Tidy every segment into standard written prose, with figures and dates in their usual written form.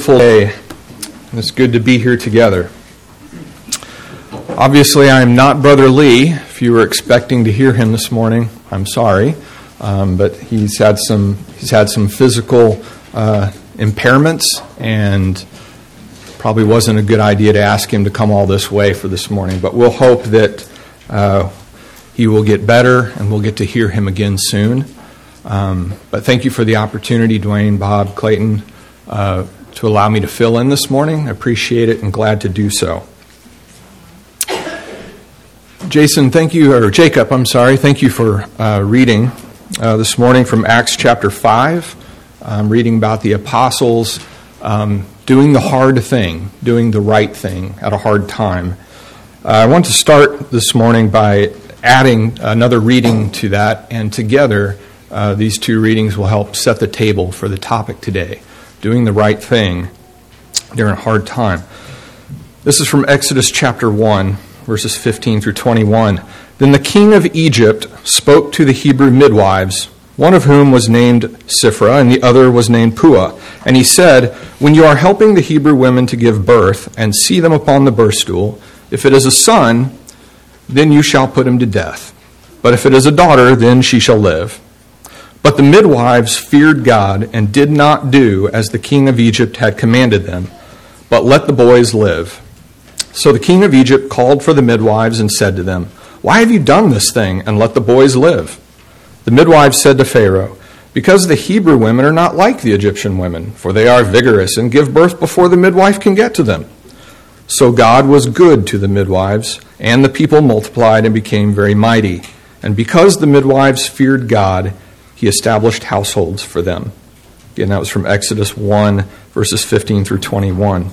beautiful day. It's good to be here together. Obviously, I'm not Brother Lee. If you were expecting to hear him this morning, I'm sorry, but he's had some physical impairments, and probably wasn't a good idea to ask him to come all this way for this morning. But we'll hope that he will get better, and we'll get to hear him again soon. But thank you for the opportunity, Dwayne, Bob, Clayton, to allow me to fill in this morning. I appreciate it and glad to do so. Jacob, thank you for reading this morning from Acts chapter 5. I'm reading about the apostles doing the hard thing, doing the right thing at a hard time. I want to start this morning by adding another reading to that, and together these two readings will help set the table for the topic today, doing the right thing during a hard time. This is from Exodus chapter 1, verses 15 through 21. Then the king of Egypt spoke to the Hebrew midwives, one of whom was named Shiphrah and the other was named Puah. And he said, when you are helping the Hebrew women to give birth and see them upon the birth stool, if it is a son, then you shall put him to death. But if it is a daughter, then she shall live. But the midwives feared God and did not do as the king of Egypt had commanded them, but let the boys live. So the king of Egypt called for the midwives and said to them, why have you done this thing and let the boys live? The midwives said to Pharaoh, because the Hebrew women are not like the Egyptian women, for they are vigorous and give birth before the midwife can get to them. So God was good to the midwives, and the people multiplied and became very mighty. And because the midwives feared God, he established households for them. Again, that was from Exodus 1, verses 15 through 21.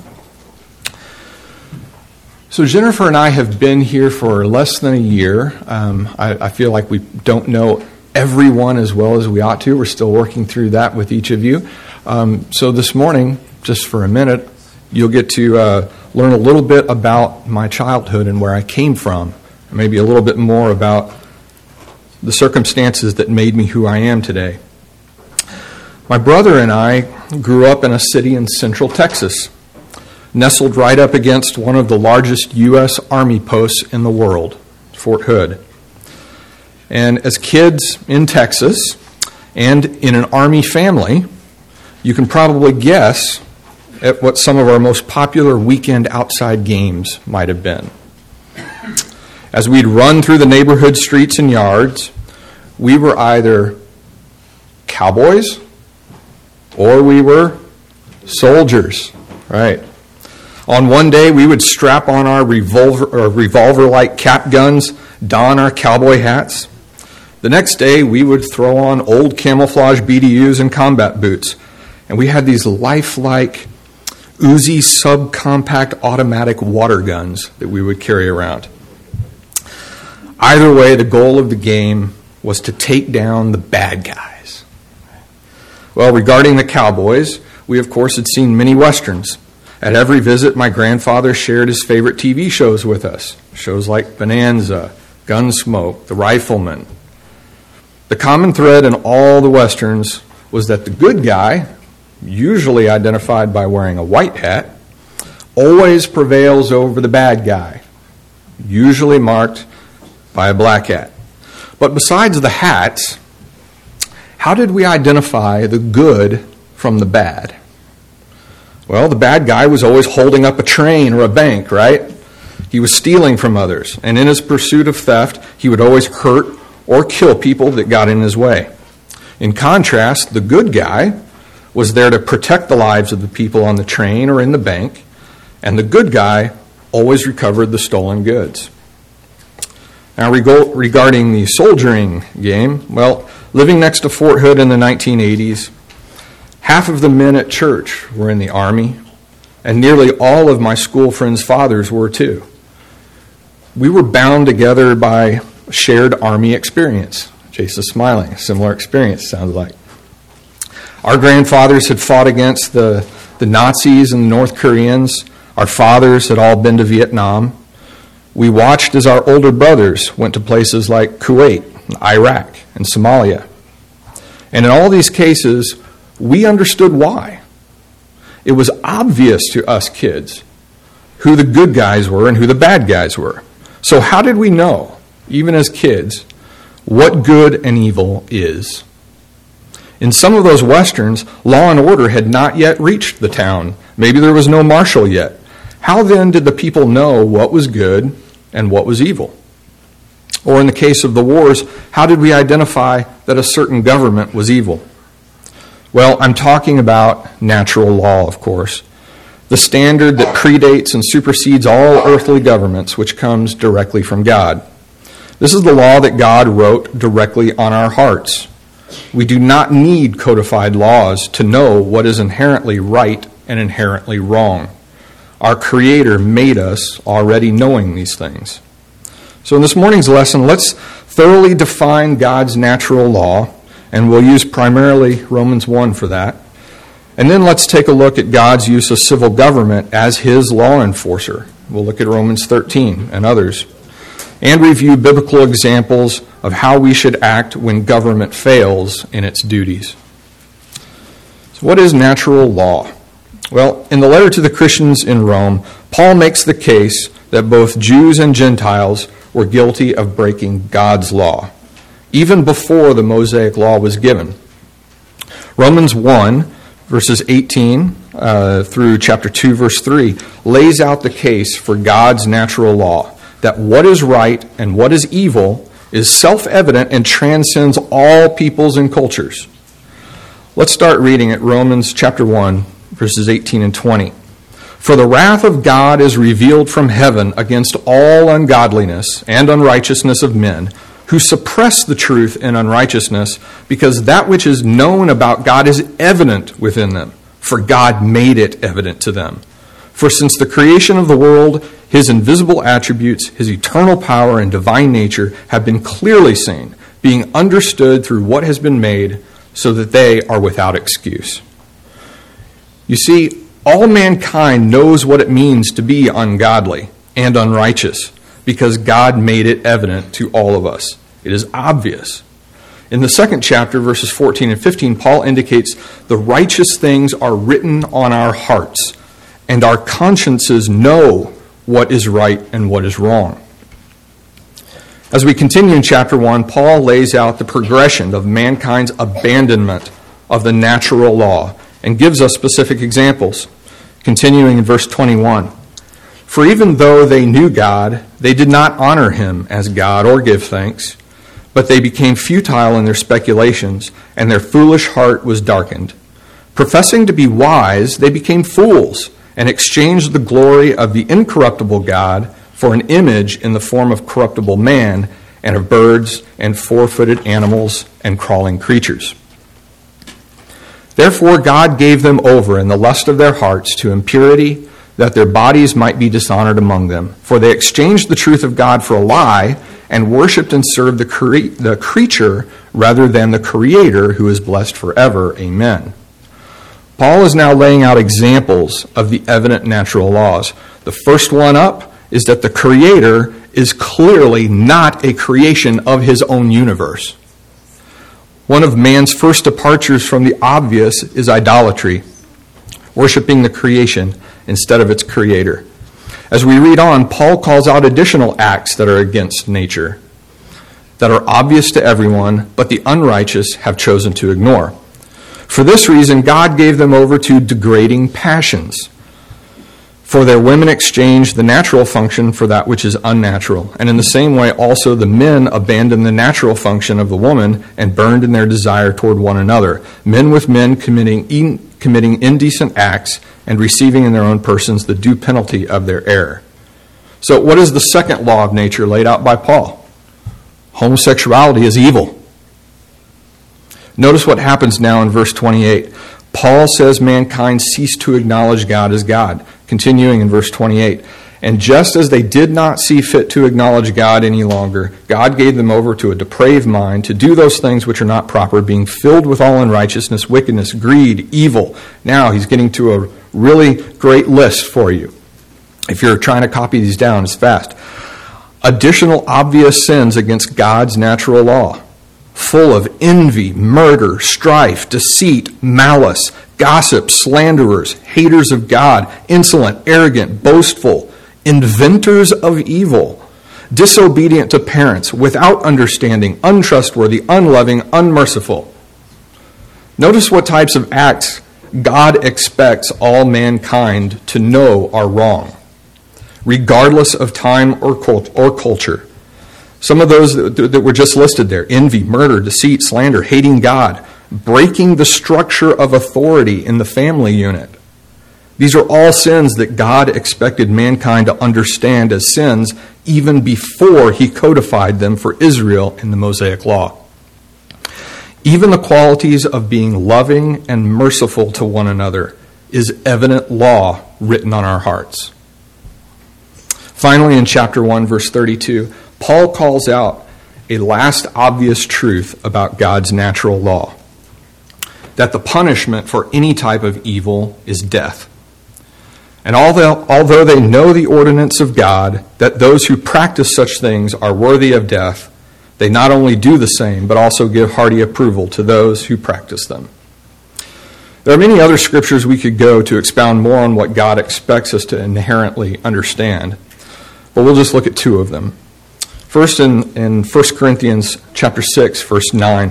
So Jennifer and I have been here for less than a year. I feel like we don't know everyone as well as we ought to. We're still working through that with each of you. So this morning, just for a minute, you'll get to learn a little bit about my childhood and where I came from, and maybe a little bit more about the circumstances that made me who I am today. My brother and I grew up in a city in central Texas, nestled right up against one of the largest U.S. Army posts in the world, Fort Hood. And as kids in Texas and in an Army family, you can probably guess at what some of our most popular weekend outside games might have been. As we'd run through the neighborhood streets and yards, we were either cowboys or we were soldiers, right? On one day, we would strap on our revolver-like cap guns, don our cowboy hats. The next day, we would throw on old camouflage BDUs and combat boots. And we had these lifelike Uzi subcompact automatic water guns that we would carry around. Either way, the goal of the game was to take down the bad guys. Well, regarding the cowboys, we of course had seen many westerns. At every visit, my grandfather shared his favorite TV shows with us. Shows like Bonanza, Gunsmoke, The Rifleman. The common thread in all the westerns was that the good guy, usually identified by wearing a white hat, always prevails over the bad guy, usually marked by a black hat. But besides the hats, how did we identify the good from the bad? Well, the bad guy was always holding up a train or a bank, right? He was stealing from others, and in his pursuit of theft, he would always hurt or kill people that got in his way. In contrast, the good guy was there to protect the lives of the people on the train or in the bank, and the good guy always recovered the stolen goods. Now, regarding the soldiering game, well, living next to Fort Hood in the 1980s, half of the men at church were in the Army, and nearly all of my school friends' fathers were too. We were bound together by a shared Army experience. Jason's smiling. A similar experience, sounds like. Our grandfathers had fought against the Nazis and the North Koreans. Our fathers had all been to Vietnam. We watched as our older brothers went to places like Kuwait, Iraq, and Somalia. And in all these cases, we understood why. it was obvious to us kids who the good guys were and who the bad guys were. So how did we know, even as kids, what good and evil is? In some of those westerns, law and order had not yet reached the town. Maybe there was no marshal yet. How then did the people know what was good and what was evil? Or in the case of the wars, how did we identify that a certain government was evil? Well, I'm talking about natural law, of course, the standard that predates and supersedes all earthly governments, which comes directly from God. This is the law that God wrote directly on our hearts. We do not need codified laws to know what is inherently right and inherently wrong. Our Creator made us already knowing these things. So in this morning's lesson, let's thoroughly define God's natural law, and we'll use primarily Romans 1 for that. And then let's take a look at God's use of civil government as his law enforcer. We'll look at Romans 13 and others, and review biblical examples of how we should act when government fails in its duties. So what is natural law? Well, in the letter to the Christians in Rome, Paul makes the case that both Jews and Gentiles were guilty of breaking God's law, even before the Mosaic law was given. Romans 1, verses 18 through chapter 2, verse 3, lays out the case for God's natural law, that what is right and what is evil is self-evident and transcends all peoples and cultures. Let's start reading at Romans chapter 1, verses 18 and 20. For the wrath of God is revealed from heaven against all ungodliness and unrighteousness of men, who suppress the truth in unrighteousness, because that which is known about God is evident within them, for God made it evident to them. For since the creation of the world, his invisible attributes, his eternal power and divine nature have been clearly seen, being understood through what has been made, so that they are without excuse. You see, all mankind knows what it means to be ungodly and unrighteous, because God made it evident to all of us. It is obvious. In the second chapter, verses 14 and 15, Paul indicates the righteous things are written on our hearts, and our consciences know what is right and what is wrong. As we continue in chapter 1, Paul lays out the progression of mankind's abandonment of the natural law and gives us specific examples. Continuing in verse 21, for even though they knew God, they did not honor him as God or give thanks, but they became futile in their speculations, and their foolish heart was darkened. Professing to be wise, they became fools, and exchanged the glory of the incorruptible God for an image in the form of corruptible man, and of birds, and four-footed animals, and crawling creatures. Therefore God gave them over in the lust of their hearts to impurity, that their bodies might be dishonored among them. For they exchanged the truth of God for a lie, and worshipped and served the creature rather than the Creator, who is blessed forever. Amen. Paul is now laying out examples of the evident natural laws. The first one up is that the Creator is clearly not a creation of his own universe. One of man's first departures from the obvious is idolatry, worshiping the creation instead of its creator. As we read on, Paul calls out additional acts that are against nature, that are obvious to everyone, but the unrighteous have chosen to ignore. For this reason, God gave them over to degrading passions. For their women exchanged the natural function for that which is unnatural. And in the same way, also the men abandoned the natural function of the woman and burned in their desire toward one another. Men with men committing indecent acts and receiving in their own persons the due penalty of their error. So what is the second law of nature laid out by Paul? Homosexuality is evil. Notice what happens now in verse 28. Paul says mankind ceased to acknowledge God as God. Continuing in verse 28. And just as they did not see fit to acknowledge God any longer, God gave them over to a depraved mind to do those things which are not proper, being filled with all unrighteousness, wickedness, greed, evil. Now he's getting to a really great list for you. If you're trying to copy these down, it's fast. Additional obvious sins against God's natural law, full of envy, murder, strife, deceit, malice, gossips, slanderers, haters of God, insolent, arrogant, boastful, inventors of evil, disobedient to parents, without understanding, untrustworthy, unloving, unmerciful. Notice what types of acts God expects all mankind to know are wrong, regardless of time or culture. Some of those that were just listed there: envy, murder, deceit, slander, hating God, breaking the structure of authority in the family unit. These are all sins that God expected mankind to understand as sins even before he codified them for Israel in the Mosaic Law. Even the qualities of being loving and merciful to one another is evident law written on our hearts. Finally, in chapter 1, verse 32, Paul calls out a last obvious truth about God's natural law: that the punishment for any type of evil is death. And although they know the ordinance of God, that those who practice such things are worthy of death, they not only do the same, but also give hearty approval to those who practice them. There are many other scriptures we could go to expound more on what God expects us to inherently understand, but we'll just look at two of them. First, in 1 Corinthians chapter 6, verse 9.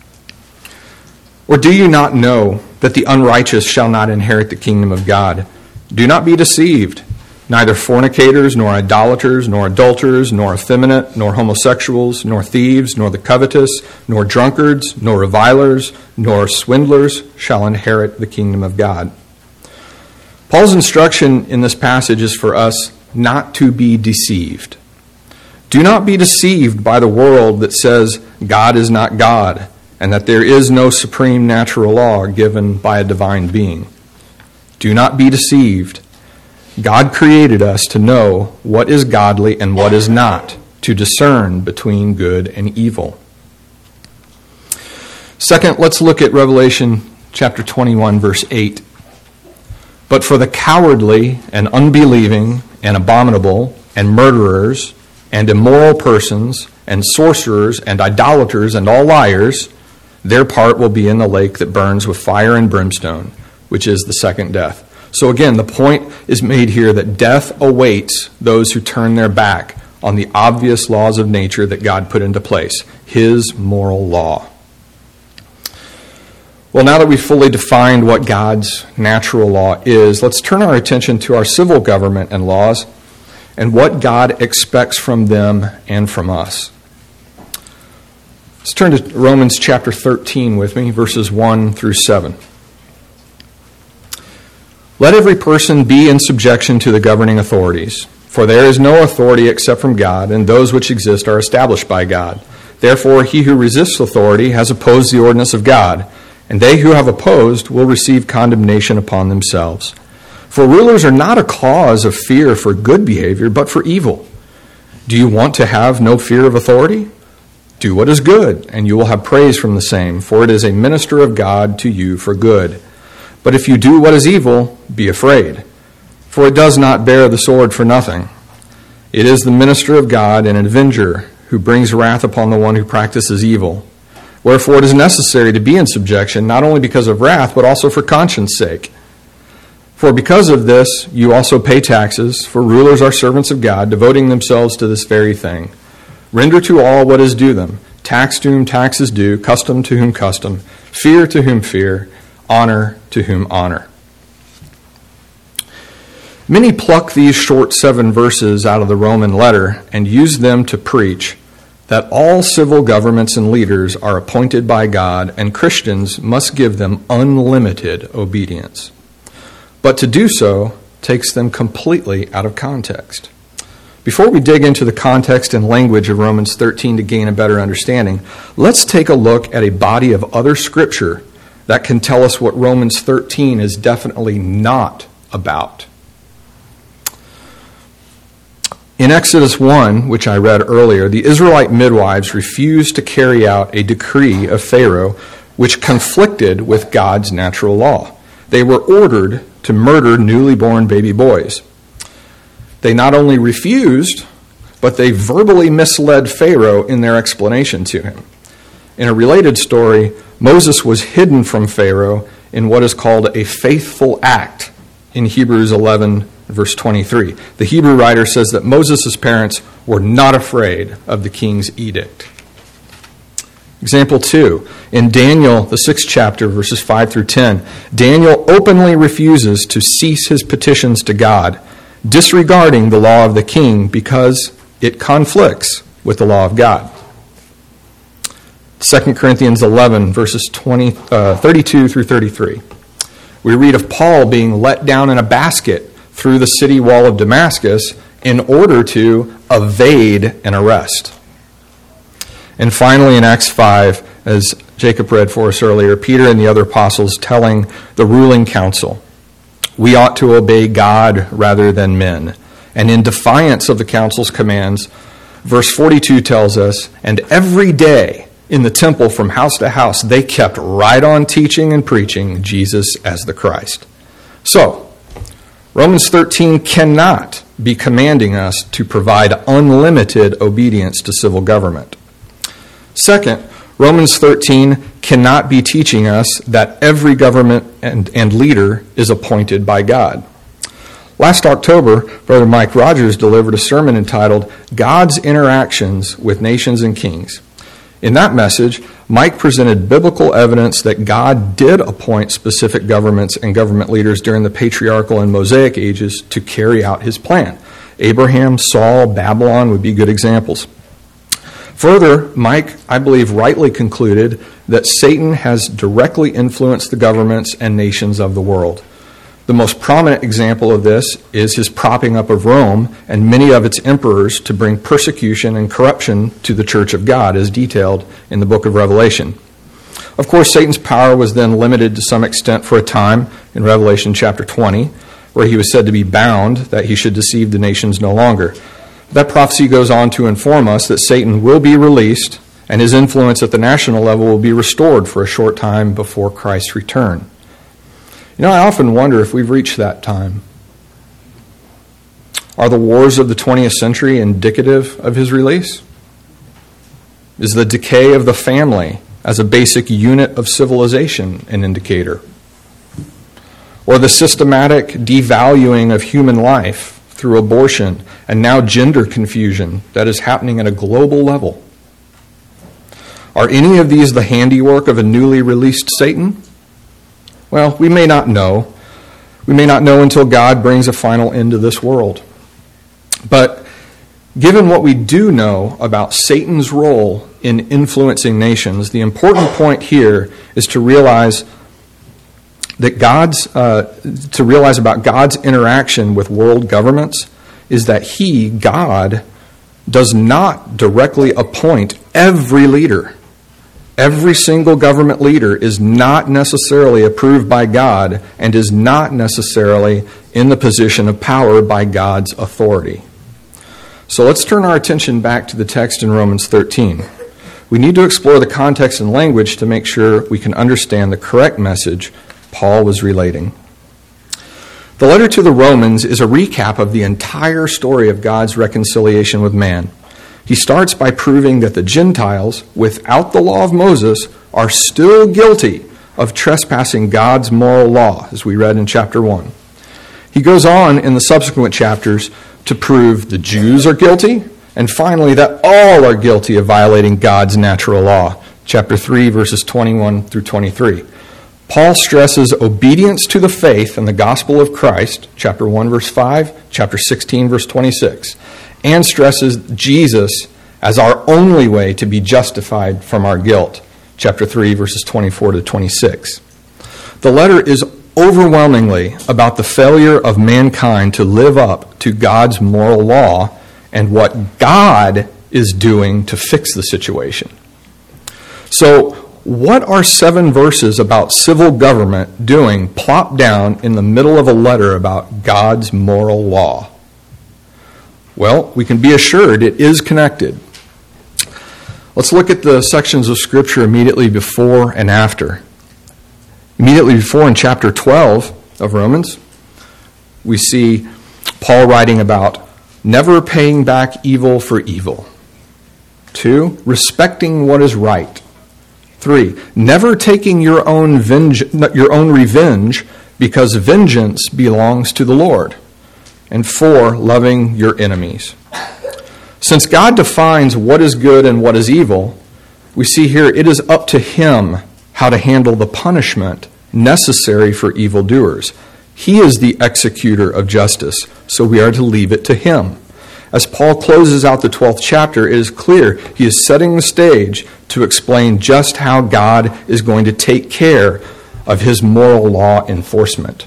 Or do you not know that the unrighteous shall not inherit the kingdom of God? Do not be deceived. Neither fornicators, nor idolaters, nor adulterers, nor effeminate, nor homosexuals, nor thieves, nor the covetous, nor drunkards, nor revilers, nor swindlers shall inherit the kingdom of God. Paul's instruction in this passage is for us not to be deceived. Do not be deceived by the world that says God is not God, and that there is no supreme natural law given by a divine being. Do not be deceived. God created us to know what is godly and what is not, to discern between good and evil. Second, let's look at Revelation chapter 21, verse 8. But for the cowardly and unbelieving and abominable and murderers and immoral persons and sorcerers and idolaters and all liars, their part will be in the lake that burns with fire and brimstone, which is the second death. So again, the point is made here that death awaits those who turn their back on the obvious laws of nature that God put into place, his moral law. Well, now that we've fully defined what God's natural law is, let's turn our attention to our civil government and laws and what God expects from them and from us. Let's turn to Romans chapter 13 with me, verses 1 through 7. Let every person be in subjection to the governing authorities, for there is no authority except from God, and those which exist are established by God. Therefore, he who resists authority has opposed the ordinance of God, and they who have opposed will receive condemnation upon themselves. For rulers are not a cause of fear for good behavior, but for evil. Do you want to have no fear of authority? Do what is good, and you will have praise from the same, for it is a minister of God to you for good. But if you do what is evil, be afraid, for it does not bear the sword for nothing. It is the minister of God and an avenger who brings wrath upon the one who practices evil. Wherefore it is necessary to be in subjection, not only because of wrath, but also for conscience sake. For because of this you also pay taxes, for rulers are servants of God, devoting themselves to this very thing. Render to all what is due them, tax to whom tax is due, custom to whom custom, fear to whom fear, honor to whom honor. Many pluck these short 7 verses out of the Roman letter and use them to preach that all civil governments and leaders are appointed by God and Christians must give them unlimited obedience. But to do so takes them completely out of context. Before we dig into the context and language of Romans 13 to gain a better understanding, let's take a look at a body of other scripture that can tell us what Romans 13 is definitely not about. In Exodus 1, which I read earlier, the Israelite midwives refused to carry out a decree of Pharaoh which conflicted with God's natural law. They were ordered to murder newly born baby boys. They not only refused, but they verbally misled Pharaoh in their explanation to him. In a related story, Moses was hidden from Pharaoh in what is called a faithful act in Hebrews 11, verse 23. The Hebrew writer says that Moses' parents were not afraid of the king's edict. Example 2, in Daniel, the 6th chapter, verses 5 through 10, Daniel openly refuses to cease his petitions to God, disregarding the law of the king because it conflicts with the law of God. 2 Corinthians 11, verses 32 through 33. We read of Paul being let down in a basket through the city wall of Damascus in order to evade an arrest. And finally, in Acts 5, as Jacob read for us earlier, Peter and the other apostles telling the ruling council, we ought to obey God rather than men. And in defiance of the council's commands, verse 42 tells us, and every day in the temple from house to house, they kept right on teaching and preaching Jesus as the Christ. So, Romans 13 cannot be commanding us to provide unlimited obedience to civil government. Second, Romans 13 cannot be teaching us that every government and leader is appointed by God. Last October, Brother Mike Rogers delivered a sermon entitled, God's Interactions with Nations and Kings. In that message, Mike presented biblical evidence that God did appoint specific governments and government leaders during the patriarchal and Mosaic ages to carry out his plan. Abraham, Saul, Babylon would be good examples. Further, Mike, I believe, rightly concluded that Satan has directly influenced the governments and nations of the world. The most prominent example of this is his propping up of Rome and many of its emperors to bring persecution and corruption to the Church of God, as detailed in the book of Revelation. Of course, Satan's power was then limited to some extent for a time in Revelation chapter 20, where he was said to be bound, that he should deceive the nations no longer. That prophecy goes on to inform us that Satan will be released and his influence at the national level will be restored for a short time before Christ's return. You know, I often wonder if we've reached that time. Are the wars of the 20th century indicative of his release? Is the decay of the family as a basic unit of civilization an indicator? Or the systematic devaluing of human life through abortion and now gender confusion that is happening at a global level? Are any of these the handiwork of a newly released Satan? Well, we may not know. We may not know until God brings a final end to this world. But given what we do know about Satan's role in influencing nations, the important point here is to realize that about God's interaction with world governments is that He, God, does not directly appoint every leader. Every single government leader is not necessarily approved by God and is not necessarily in the position of power by God's authority. So let's turn our attention back to the text in Romans 13. We need to explore the context and language to make sure we can understand the correct message Paul was relating. The letter to the Romans is a recap of the entire story of God's reconciliation with man. He starts by proving that the Gentiles, without the law of Moses, are still guilty of trespassing God's moral law, as we read in chapter 1. He goes on in the subsequent chapters to prove the Jews are guilty, and finally that all are guilty of violating God's natural law, chapter 3, verses 21 through 23. Paul stresses obedience to the faith and the gospel of Christ, chapter 1, verse 5, chapter 16, verse 26, and stresses Jesus as our only way to be justified from our guilt, chapter 3, verses 24 to 26. The letter is overwhelmingly about the failure of mankind to live up to God's moral law and what God is doing to fix the situation. So, what are 7 verses about civil government doing plopped down in the middle of a letter about God's moral law? Well, we can be assured it is connected. Let's look at the sections of Scripture immediately before and after. Immediately before, in chapter 12 of Romans, we see Paul writing about never paying back evil for evil. 2, respecting what is right. 3, never taking your own revenge, because vengeance belongs to the Lord. And 4, loving your enemies. Since God defines what is good and what is evil, we see here it is up to him how to handle the punishment necessary for evildoers. He is the executor of justice, so we are to leave it to him. As Paul closes out the 12th chapter, it is clear he is setting the stage to explain just how God is going to take care of his moral law enforcement.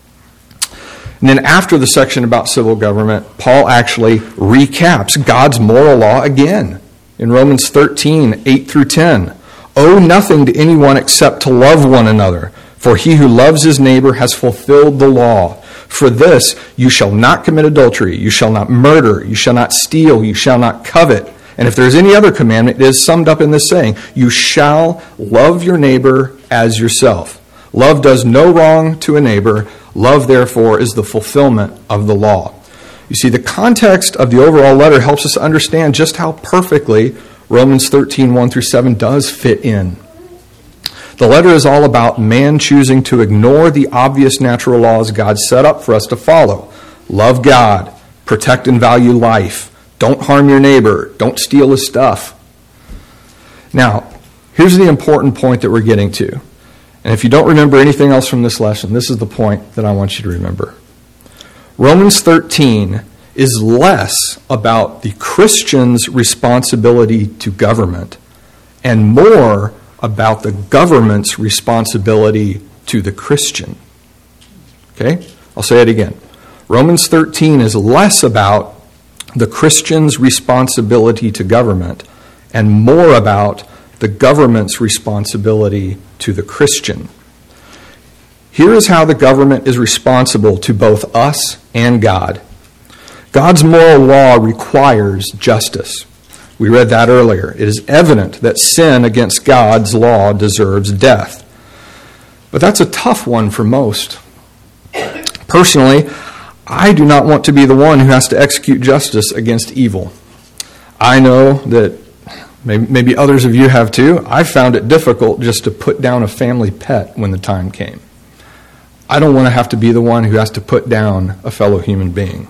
And then after the section about civil government, Paul actually recaps God's moral law again in Romans 13, 8 through 10. Owe nothing to anyone except to love one another, for he who loves his neighbor has fulfilled the law. For this, you shall not commit adultery, you shall not murder, you shall not steal, you shall not covet. And if there is any other commandment, it is summed up in this saying, you shall love your neighbor as yourself. Love does no wrong to a neighbor. Love, therefore, is the fulfillment of the law. You see, the context of the overall letter helps us understand just how perfectly Romans 13, 1 through 7 does fit in. The letter is all about man choosing to ignore the obvious natural laws God set up for us to follow. Love God, protect and value life, don't harm your neighbor, don't steal his stuff. Now, here's the important point that we're getting to. And if you don't remember anything else from this lesson, this is the point that I want you to remember. Romans 13 is less about the Christian's responsibility to government and more about the government's responsibility to the Christian. Okay? I'll say it again. Romans 13 is less about the Christian's responsibility to government and more about the government's responsibility to the Christian. Here is how the government is responsible to both us and God. God's moral law requires justice. We read that earlier. It is evident that sin against God's law deserves death. But that's a tough one for most. Personally, I do not want to be the one who has to execute justice against evil. I know that maybe others of you have too. I found it difficult just to put down a family pet when the time came. I don't want to have to be the one who has to put down a fellow human being.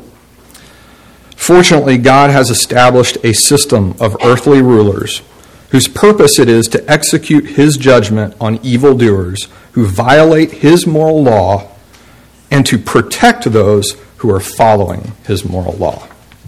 Fortunately, God has established a system of earthly rulers whose purpose it is to execute his judgment on evildoers who violate his moral law and to protect those who are following his moral law.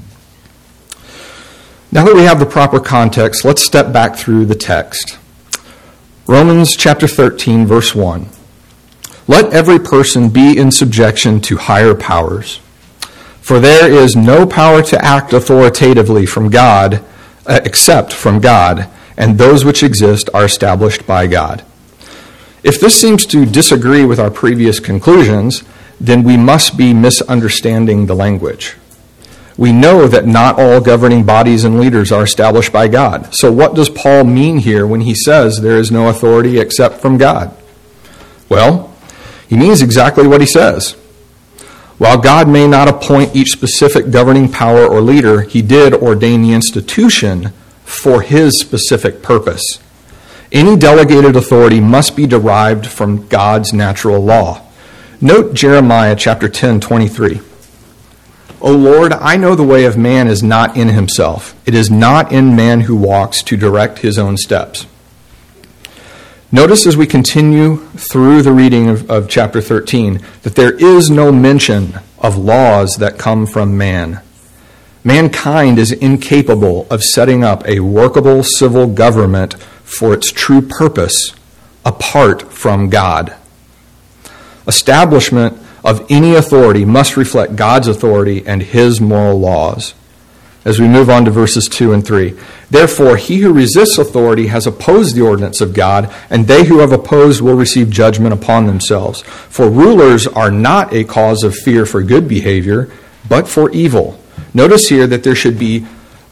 Now that we have the proper context, let's step back through the text. Romans chapter 13, verse 1. Let every person be in subjection to higher powers. For there is no power to act authoritatively from God, except from God, and those which exist are established by God. If this seems to disagree with our previous conclusions, then we must be misunderstanding the language. We know that not all governing bodies and leaders are established by God. So what does Paul mean here when he says there is no authority except from God? Well, he means exactly what he says. While God may not appoint each specific governing power or leader, he did ordain the institution for his specific purpose. Any delegated authority must be derived from God's natural law. Note Jeremiah chapter 10, 23. O Lord, I know the way of man is not in himself. It is not in man who walks to direct his own steps. Notice as we continue through the reading of chapter 13 that there is no mention of laws that come from man. Mankind is incapable of setting up a workable civil government for its true purpose apart from God. Establishment of any authority must reflect God's authority and his moral laws. As we move on to verses 2 and 3. Therefore, he who resists authority has opposed the ordinance of God, and they who have opposed will receive judgment upon themselves. For rulers are not a cause of fear for good behavior, but for evil. Notice here that there should be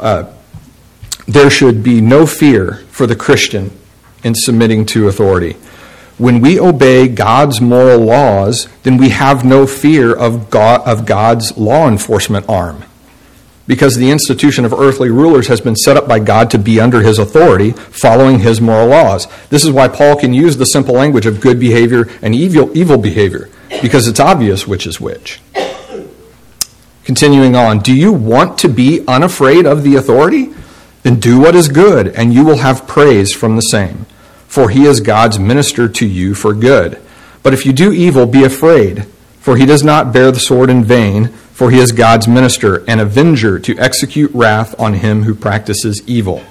no fear for the Christian in submitting to authority. When we obey God's moral laws, then we have no fear of God's law enforcement arm. because the institution of earthly rulers has been set up by God to be under his authority, following his moral laws. This is why Paul can use the simple language of good behavior and evil behavior, because it's obvious which is which. Continuing on, do you want to be unafraid of the authority? Then do what is good, and you will have praise from the same, for he is God's minister to you for good. But if you do evil, be afraid, for he does not bear the sword in vain, for he is God's minister, an avenger to execute wrath on him who practices evil.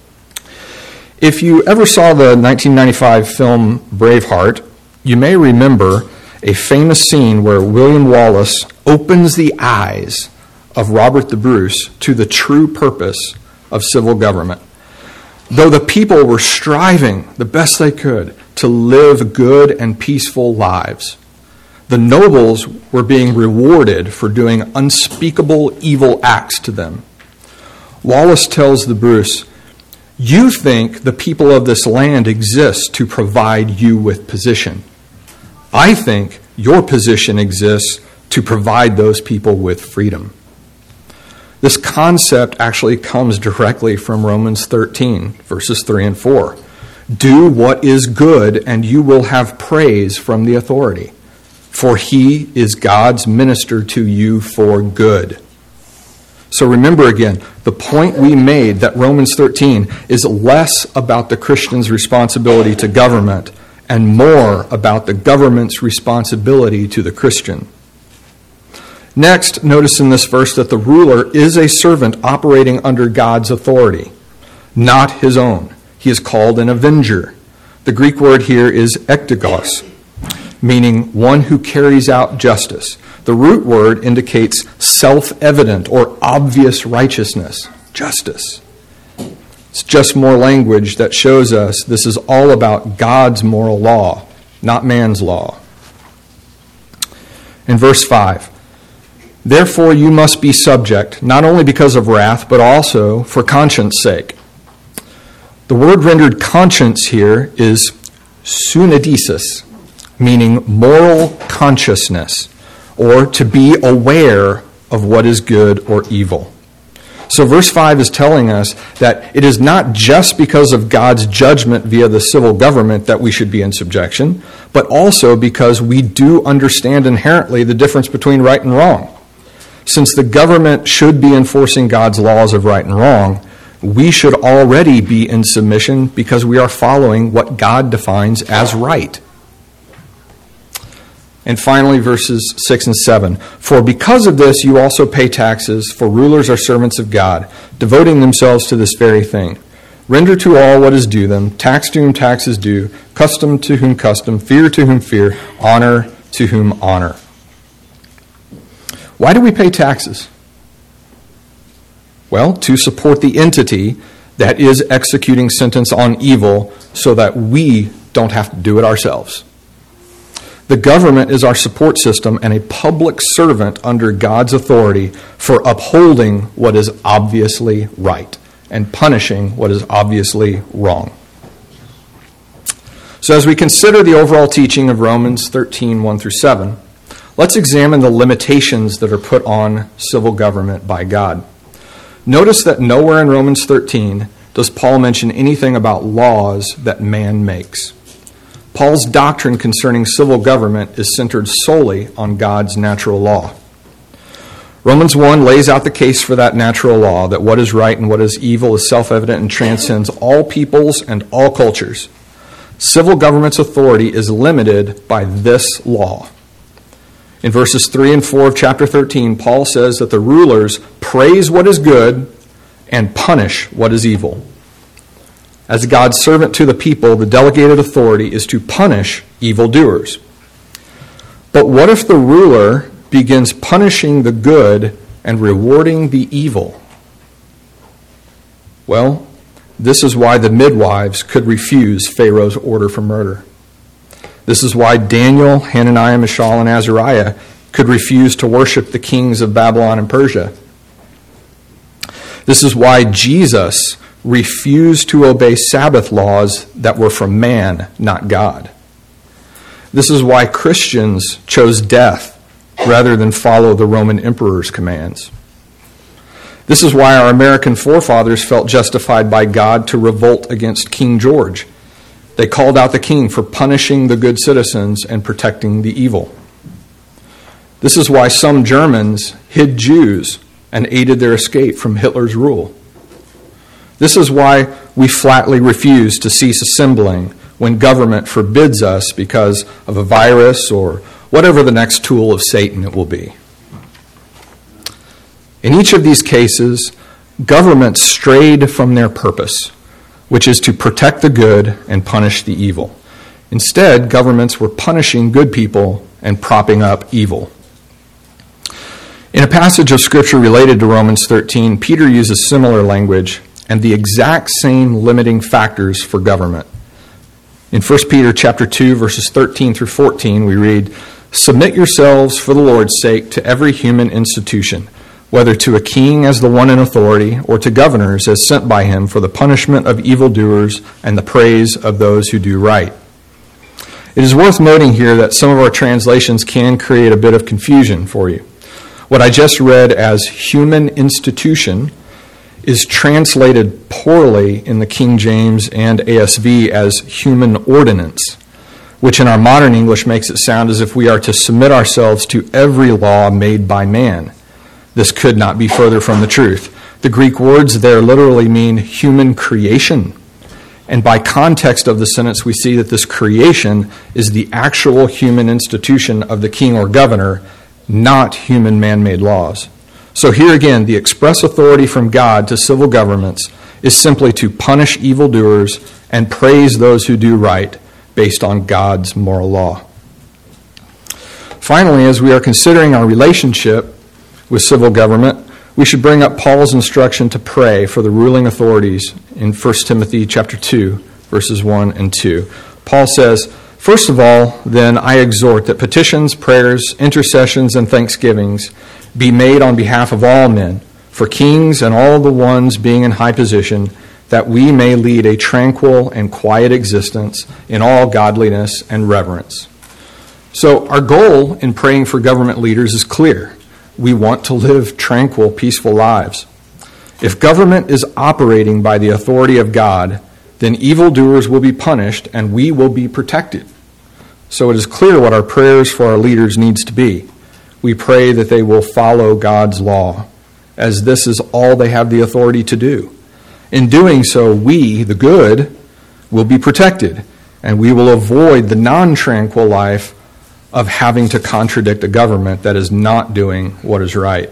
If you ever saw the 1995 film Braveheart, you may remember a famous scene where William Wallace opens the eyes of Robert the Bruce to the true purpose of civil government. Though the people were striving the best they could to live good and peaceful lives, the nobles were being rewarded for doing unspeakable evil acts to them. Wallace tells the Bruce, "You think the people of this land exist to provide you with position. I think your position exists to provide those people with freedom." This concept actually comes directly from Romans 13, verses 3 and 4. Do what is good, and you will have praise from the authority, for he is God's minister to you for good. So remember again, the point we made that Romans 13 is less about the Christian's responsibility to government and more about the government's responsibility to the Christian. Next, notice in this verse that the ruler is a servant operating under God's authority, not his own. He is called an avenger. The Greek word here is ektigos, meaning one who carries out justice. The root word indicates self-evident or obvious righteousness, justice. It's just more language that shows us this is all about God's moral law, not man's law. In verse 5, therefore you must be subject, not only because of wrath, but also for conscience sake. The word rendered conscience here is syneidesis, meaning moral consciousness, or to be aware of what is good or evil. So verse 5 is telling us that it is not just because of God's judgment via the civil government that we should be in subjection, but also because we do understand inherently the difference between right and wrong. Since the government should be enforcing God's laws of right and wrong, we should already be in submission because we are following what God defines as right. And finally, verses 6 and 7. For because of this you also pay taxes, for rulers are servants of God, devoting themselves to this very thing. Render to all what is due them, tax to whom tax is due, custom to whom custom, fear to whom fear, honor to whom honor. Why do we pay taxes? Well, to support the entity that is executing sentence on evil so that we don't have to do it ourselves. The government is our support system and a public servant under God's authority for upholding what is obviously right and punishing what is obviously wrong. So as we consider the overall teaching of Romans 13, 1 through 7, let's examine the limitations that are put on civil government by God. Notice that nowhere in Romans 13 does Paul mention anything about laws that man makes. Paul's doctrine concerning civil government is centered solely on God's natural law. Romans 1 lays out the case for that natural law, that what is right and what is evil is self-evident and transcends all peoples and all cultures. Civil government's authority is limited by this law. In verses 3 and 4 of chapter 13, Paul says that the rulers praise what is good and punish what is evil. As God's servant to the people, the delegated authority is to punish evildoers. But what if the ruler begins punishing the good and rewarding the evil? Well, this is why the midwives could refuse Pharaoh's order for murder. This is why Daniel, Hananiah, Mishael, and Azariah could refuse to worship the kings of Babylon and Persia. This is why Jesus refused to obey Sabbath laws that were from man, not God. This is why Christians chose death rather than follow the Roman emperor's commands. This is why our American forefathers felt justified by God to revolt against King George. They called out the king for punishing the good citizens and protecting the evil. This is why some Germans hid Jews and aided their escape from Hitler's rule. This is why we flatly refuse to cease assembling when government forbids us because of a virus or whatever the next tool of Satan it will be. In each of these cases, governments strayed from their purpose, which is to protect the good and punish the evil. Instead, governments were punishing good people and propping up evil. In a passage of Scripture related to Romans 13, Peter uses similar language and the exact same limiting factors for government. In 1 Peter chapter 2, verses 13 through 14, we read, "Submit yourselves for the Lord's sake to every human institution, whether to a king as the one in authority, or to governors as sent by him for the punishment of evildoers and the praise of those who do right." It is worth noting here that some of our translations can create a bit of confusion for you. What I just read as human institution is translated poorly in the King James and ASV as human ordinance, which in our modern English makes it sound as if we are to submit ourselves to every law made by man. This could not be further from the truth. The Greek words there literally mean human creation. And by context of the sentence, we see that this creation is the actual human institution of the king or governor, not human man-made laws. So here again, the express authority from God to civil governments is simply to punish evildoers and praise those who do right based on God's moral law. Finally, as we are considering our relationship with civil government, we should bring up Paul's instruction to pray for the ruling authorities in 1 Timothy chapter 2, verses 1 and 2. Paul says, "First of all, then, I exhort that petitions, prayers, intercessions, and thanksgivings be made on behalf of all men, for kings and all the ones being in high position, that we may lead a tranquil and quiet existence in all godliness and reverence." So our goal in praying for government leaders is clear. We want to live tranquil, peaceful lives. If government is operating by the authority of God, then evildoers will be punished and we will be protected. So it is clear what our prayers for our leaders needs to be. We pray that they will follow God's law, as this is all they have the authority to do. In doing so, we, the good, will be protected, and we will avoid the non-tranquil life of having to contradict a government that is not doing what is right.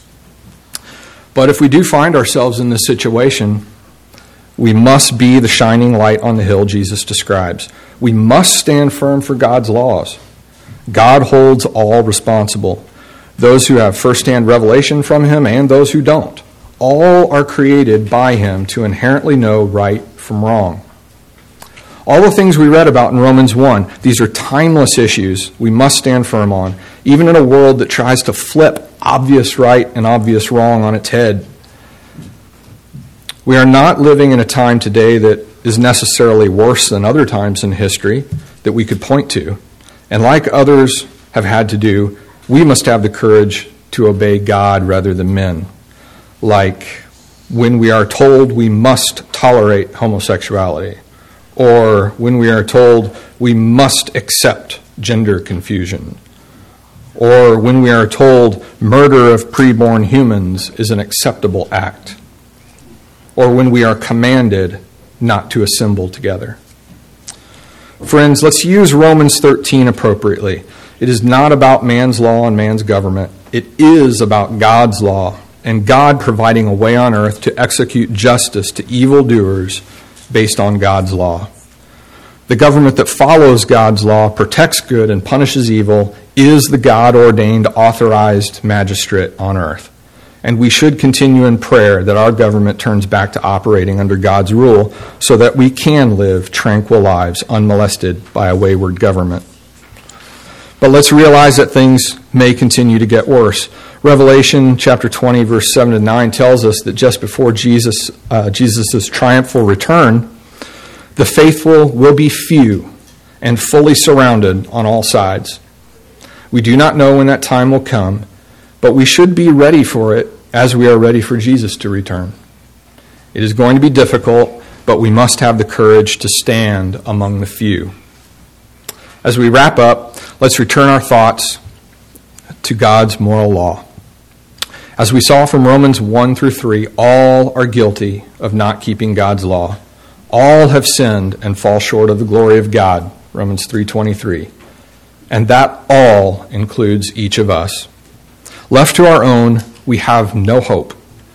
But if we do find ourselves in this situation, we must be the shining light on the hill Jesus describes. We must stand firm for God's laws. God holds all responsible, those who have first-hand revelation from him and those who don't. All are created by him to inherently know right from wrong. All the things we read about in Romans 1, these are timeless issues we must stand firm on, even in a world that tries to flip obvious right and obvious wrong on its head. We are not living in a time today that is necessarily worse than other times in history that we could point to. And like others have had to do, we must have the courage to obey God rather than men. Like when we are told we must tolerate homosexuality, or when we are told we must accept gender confusion, or when we are told murder of preborn humans is an acceptable act, or when we are commanded not to assemble together. Friends, let's use Romans 13 appropriately. It is not about man's law and man's government. It is about God's law and God providing a way on earth to execute justice to evildoers based on God's law. The government that follows God's law, protects good, and punishes evil is the God-ordained, authorized magistrate on earth. And we should continue in prayer that our government turns back to operating under God's rule so that we can live tranquil lives unmolested by a wayward government. But let's realize that things may continue to get worse. Revelation chapter 20, verse 7 to 9 tells us that just before Jesus' triumphal return, the faithful will be few and fully surrounded on all sides. We do not know when that time will come, but we should be ready for it as we are ready for Jesus to return. It is going to be difficult, but we must have the courage to stand among the few. As we wrap up, let's return our thoughts to God's moral law. As we saw from Romans 1 through 3, all are guilty of not keeping God's law. All have sinned and fall short of the glory of God, Romans 3:23. And that all includes each of us. Left to our own, we have no hope.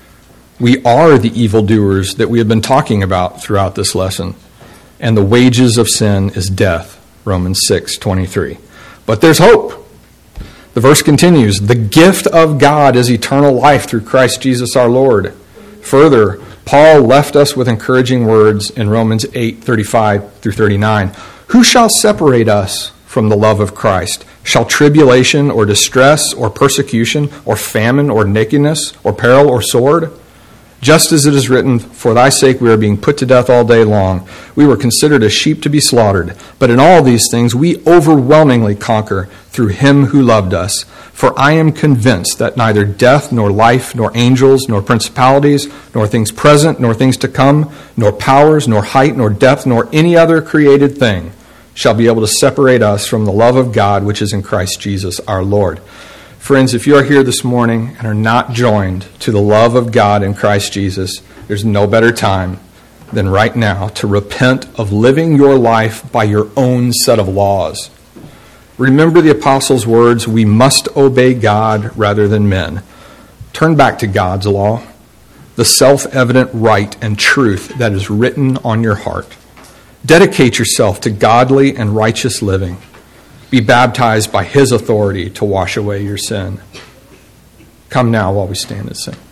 We are the evildoers that we have been talking about throughout this lesson. And the wages of sin is death, Romans 6:23. But there's hope. The verse continues, the gift of God is eternal life through Christ Jesus our Lord. Further, Paul left us with encouraging words in Romans 8:35 through 39. Who shall separate us from the love of Christ? Shall tribulation or distress or persecution or famine or nakedness or peril or sword? Just as it is written, for thy sake we are being put to death all day long. We were considered as sheep to be slaughtered. But in all these things we overwhelmingly conquer through him who loved us. For I am convinced that neither death, nor life, nor angels, nor principalities, nor things present, nor things to come, nor powers, nor height, nor depth, nor any other created thing shall be able to separate us from the love of God which is in Christ Jesus our Lord. Friends, if you are here this morning and are not joined to the love of God in Christ Jesus, there's no better time than right now to repent of living your life by your own set of laws. Remember the apostles' words, we must obey God rather than men. Turn back to God's law, the self-evident right and truth that is written on your heart. Dedicate yourself to godly and righteous living. Be baptized by his authority to wash away your sin. Come now while we stand and sing.